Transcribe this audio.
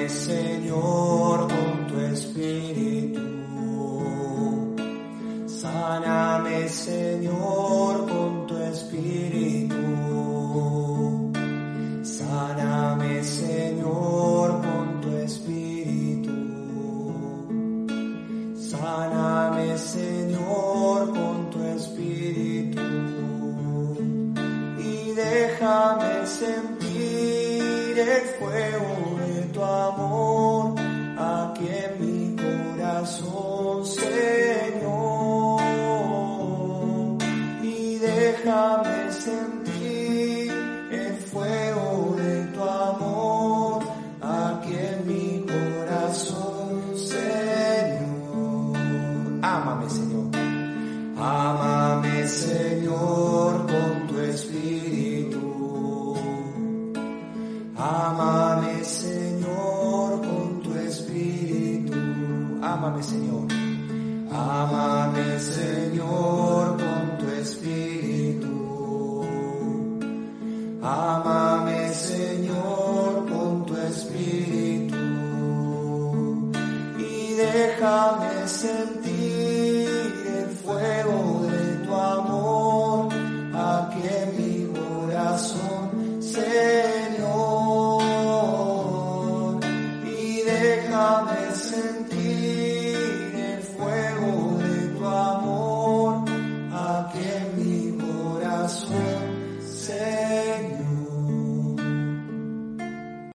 Ámame, Señor, con tu espíritu. Sáname, Señor, con tu espíritu. Sáname, Señor, con tu espíritu. Sáname, Señor, con tu espíritu. Y déjame sentir el fuego de tu amor aquí en mi corazón, Señor. Y déjame sentir el fuego de tu amor aquí en mi corazón, Señor. Ámame, Señor. Ámame, Señor, con tu espíritu. Ámame, Señor, con tu espíritu. Ámame, Señor. Ámame, Señor, con tu espíritu. Ámame, Señor, con tu espíritu. Y déjame sentir el fuego de tu amor aquí en mi corazón, Señor. Y déjame sentir